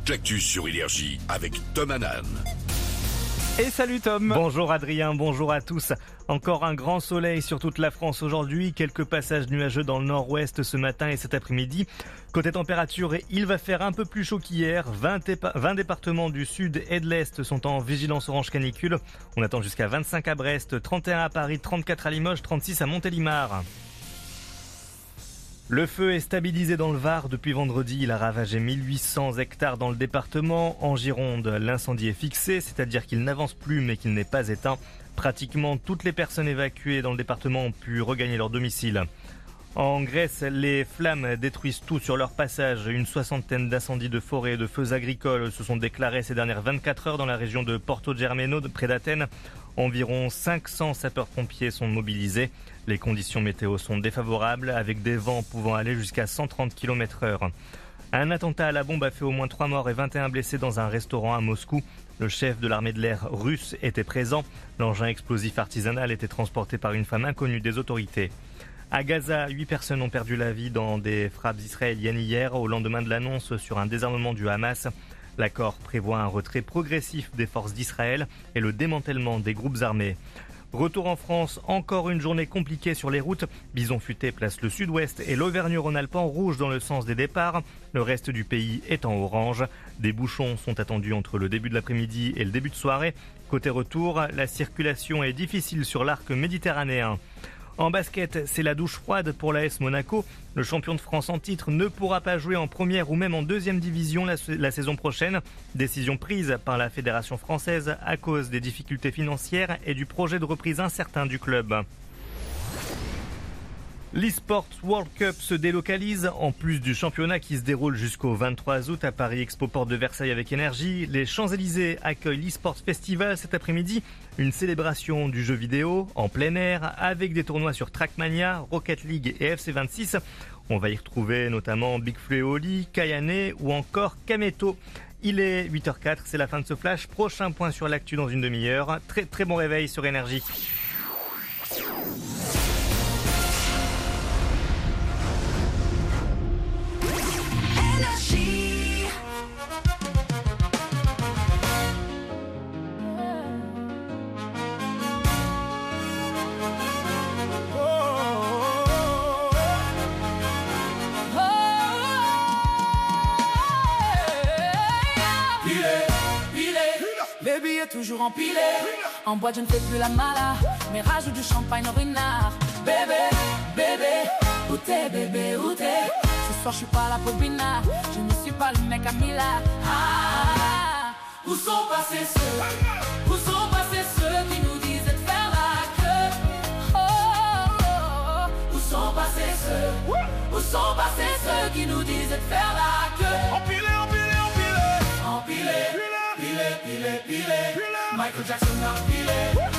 toute l'actu sur Énergie avec Tom Hanan. Et salut Tom. Bonjour Adrien, bonjour à tous. Encore un grand soleil sur toute la France aujourd'hui, quelques passages nuageux dans le nord-ouest ce matin et cet après-midi. Côté température, il va faire un peu plus chaud qu'hier. 20 départements du sud et de l'est sont en vigilance orange canicule. On attend jusqu'à 25 à Brest, 31 à Paris, 34 à Limoges, 36 à Montélimar. Le feu est stabilisé dans le Var depuis vendredi. Il a ravagé 1800 hectares dans le département. En Gironde, l'incendie est fixé, c'est-à-dire qu'il n'avance plus mais qu'il n'est pas éteint. Pratiquement toutes les personnes évacuées dans le département ont pu regagner leur domicile. En Grèce, les flammes détruisent tout sur leur passage. Une soixantaine d'incendies de forêt et de feux agricoles se sont déclarés ces dernières 24 heures dans la région de Porto Germano, près d'Athènes. Environ 500 sapeurs-pompiers sont mobilisés. Les conditions météo sont défavorables, avec des vents pouvant aller jusqu'à 130 km/h. Un attentat à la bombe a fait au moins 3 morts et 21 blessés dans un restaurant à Moscou. Le chef de l'armée de l'air russe était présent. L'engin explosif artisanal était transporté par une femme inconnue des autorités. À Gaza, 8 personnes ont perdu la vie dans des frappes israéliennes hier, au lendemain de l'annonce sur un désarmement du Hamas. L'accord prévoit un retrait progressif des forces d'Israël et le démantèlement des groupes armés. Retour en France, encore une journée compliquée sur les routes. Bison Futé place le sud-ouest et l'Auvergne-Rhône-Alpes en rouge dans le sens des départs. Le reste du pays est en orange. Des bouchons sont attendus entre le début de l'après-midi et le début de soirée. Côté retour, la circulation est difficile sur l'arc méditerranéen. En basket, c'est la douche froide pour l'AS Monaco. Le champion de France en titre ne pourra pas jouer en première ou même en deuxième division la saison prochaine. Décision prise par la Fédération française à cause des difficultés financières et du projet de reprise incertain du club. L'eSports World Cup se délocalise. En plus du championnat qui se déroule jusqu'au 23 août à Paris Expo Porte de Versailles avec Énergie, les Champs-Élysées accueillent l'eSports Festival cet après-midi. Une célébration du jeu vidéo en plein air avec des tournois sur Trackmania, Rocket League et FC26. On va y retrouver notamment Big Fleoli, Kayane ou encore Kameto. Il est 8h04, c'est la fin de ce flash. Prochain point sur l'actu dans une demi-heure. Très bon réveil sur Énergie. Les billets toujours empilés. En boîte je ne fais plus la mala, mais rajoute du champagne au renard. Bébé, bébé, où t'es bébé, où t'es? Ce soir je suis pas là pour Bina, je ne suis pas le mec à Mila. Où sont passés ceux? Où sont passés ceux qui nous disaient de faire la queue? Où sont passés ceux? Où sont passés ceux qui nous disaient de faire la queue? Empilé, Michael Jackson a empilé.